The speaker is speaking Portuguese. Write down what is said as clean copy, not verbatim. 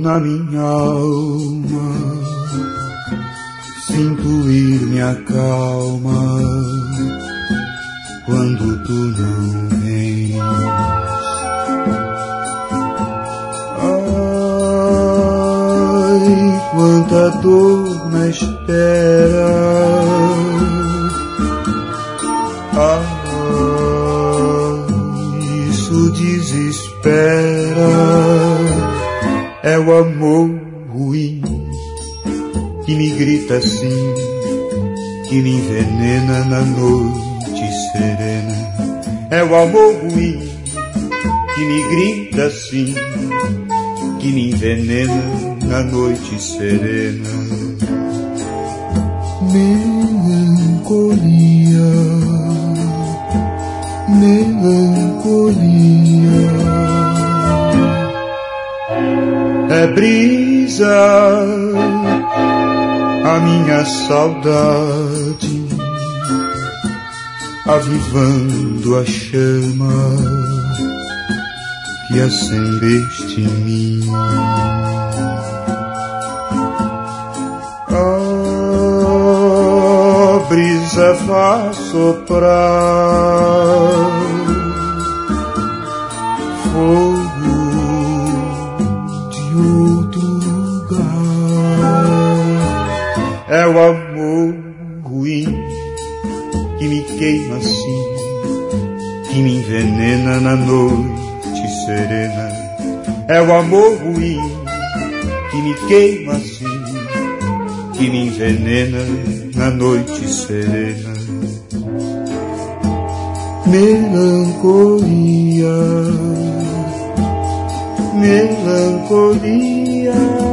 na minha alma, sinto ir me acalma quando tu não vens. Ai, quanta dor na espera. Isso desespera. É o amor ruim que me grita assim, que me envenena na noite serena. É o amor ruim que me grita assim, que me envenena na noite serena. Melancolia, melancolia, é brisa a minha saudade, avivando a chama que acendeste em mim. A brisa faz soprar fogo de outro lugar. É o amor ruim que me queima assim, que me envenena na noite serena. É o amor ruim que me queima assim, que me envenena na noite serena. Melancolia, melancolia.